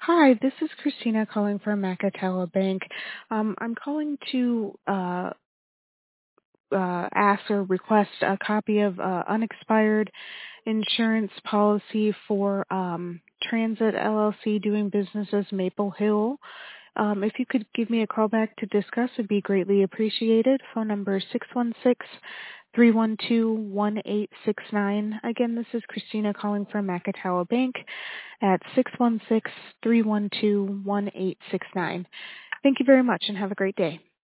Hi, this is Christina calling from Macatawa Bank. I'm calling to ask or request a copy of unexpired insurance policy for Transit LLC doing business as Maple Hill. If you could give me a call back to discuss, it'd be greatly appreciated. Phone number 616-312-1869. Again, this is Christina calling from Macatawa Bank at 616-312-1869. Thank you very much and have a great day.